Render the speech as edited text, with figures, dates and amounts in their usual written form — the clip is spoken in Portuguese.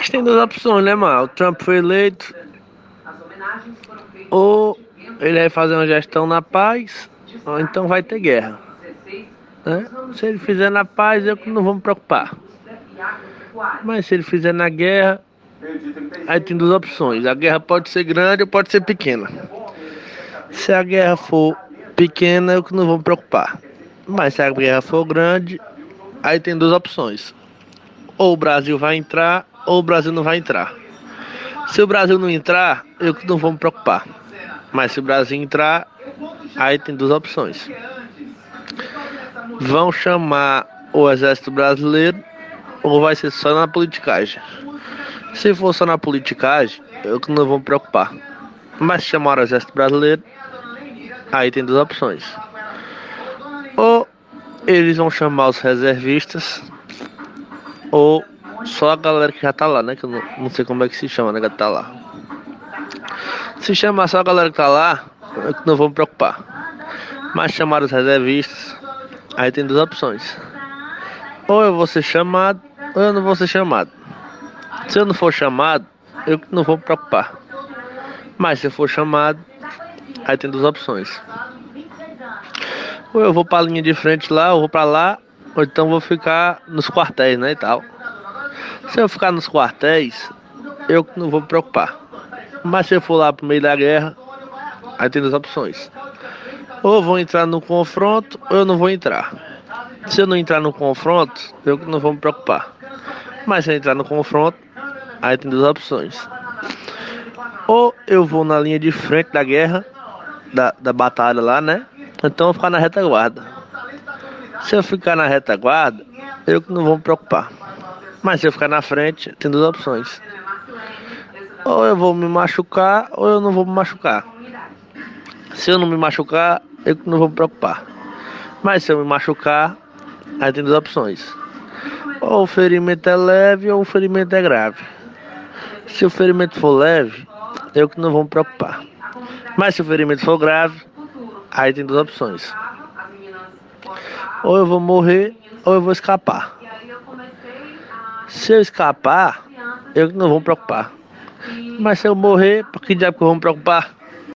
Mas tem duas opções, né, mano? O Trump foi eleito, ou ele vai fazer uma gestão na paz, ou então vai ter guerra, né? Se ele fizer na paz, eu não vou me preocupar. Mas se ele fizer na guerra, aí tem duas opções. A guerra pode ser grande ou pode ser pequena. Se a guerra for pequena, eu não vou me preocupar. Mas se a guerra for grande, aí tem duas opções. Ou o Brasil vai entrar, ou o Brasil não vai entrar. Se o Brasil não entrar, eu não vou me preocupar. Mas se o Brasil entrar, aí tem duas opções. Vão chamar o exército brasileiro, ou vai ser só na politicagem. Se for só na politicagem, eu não vou me preocupar. Mas se chamar o exército brasileiro, aí tem duas opções. Ou eles vão chamar os reservistas, ou só a galera que já tá lá, né? Que eu não sei como é que se chama, né? Que tá lá. Se chamar só a galera que tá lá, eu não vou me preocupar. Mas chamar os reservistas, aí tem duas opções. Ou eu vou ser chamado, ou eu não vou ser chamado. Se eu não for chamado, eu não vou me preocupar. Mas se eu for chamado, aí tem duas opções. Ou eu vou pra linha de frente lá, ou vou pra lá, ou então vou ficar nos quartéis, né, e tal. Se eu ficar nos quartéis, eu não vou me preocupar. Mas se eu for lá pro meio da guerra, aí tem duas opções. Ou eu vou entrar no confronto, ou eu não vou entrar. Se eu não entrar no confronto, eu não vou me preocupar. Mas se eu entrar no confronto, aí tem duas opções. Ou eu vou na linha de frente da guerra, da batalha lá, né? Então eu vou ficar na retaguarda. Se eu ficar na retaguarda, eu não vou me preocupar. Mas se eu ficar na frente, tem duas opções. Ou eu vou me machucar, ou eu não vou me machucar. Se eu não me machucar, eu não vou me preocupar. Mas se eu me machucar, aí tem duas opções. Ou o ferimento é leve, ou o ferimento é grave. Se o ferimento for leve, eu não vou me preocupar. Mas se o ferimento for grave, aí tem duas opções. Ou eu vou morrer, ou eu vou escapar. Se eu escapar, eu não vou me preocupar. Mas se eu morrer, por que diabo que eu vou me preocupar?